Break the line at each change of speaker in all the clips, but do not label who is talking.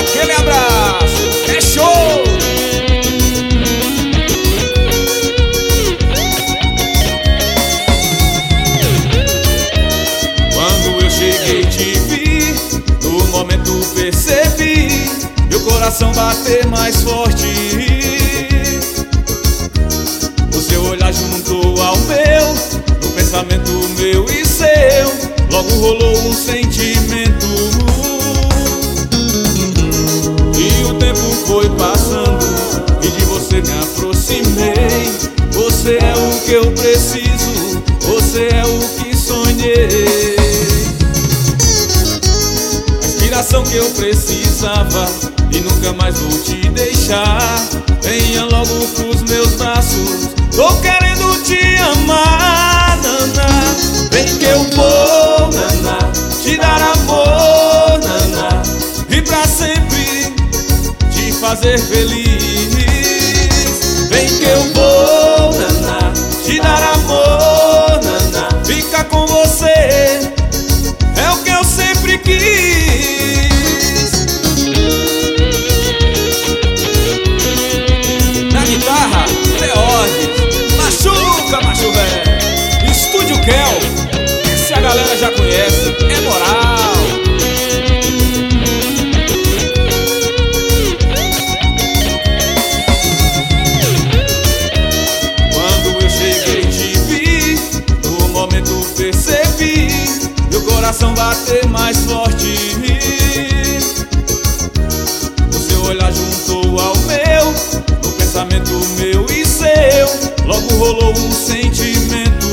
Aquele abraço, é show! Quando eu cheguei e te vi, no momento percebi meu coração bater mais forte. O seu olhar juntou ao meu, no pensamento meu e seu, logo rolou um sentimento. E o tempo foi passando e de você me aproximei. Você é o que eu preciso, você é o que sonhei. A inspiração que eu precisava e nunca mais vou te deixar. Venha logo pros meus braços, tô querendo te amar, naná. Vem que eu vou, naná, te dar amor, naná, e pra sempre te fazer feliz. Vem que eu vou, naná, te dar amor, naná, ficar com você é o que eu sempre quis. Na guitarra, Leógenes, machuca, macho velho. Estúdio Kel, esse a galera já conhece, é moral. Quando eu cheguei e te vi, no momento percebi meu coração bater mais forte. O seu olhar juntou ao meu, no pensamento meu e seu, logo rolou um sentimento.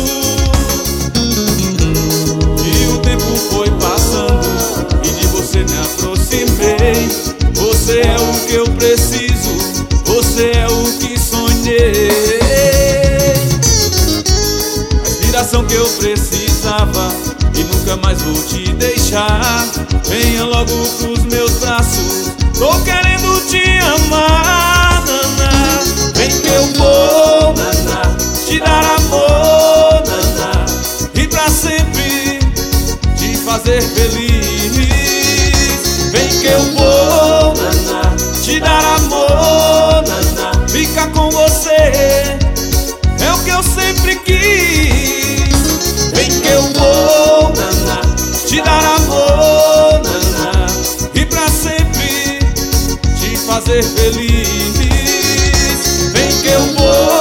E o tempo foi passando e de você me aproximei. Você é o que eu preciso, você é o que sonhei. A inspiração que eu precisava e nunca mais vou te deixar. Venha logo pros meus braços, tô querendo te amar, naná. Vem que eu vou, naná, te dar amor, naná, e pra sempre te fazer feliz. Vem que eu vou, naná, te dar amor, naná, ficar com você é o que eu sempre quis. Vem que eu vou, naná, te dar amor, naná, e pra sempre te fazer feliz. Vem que eu vou,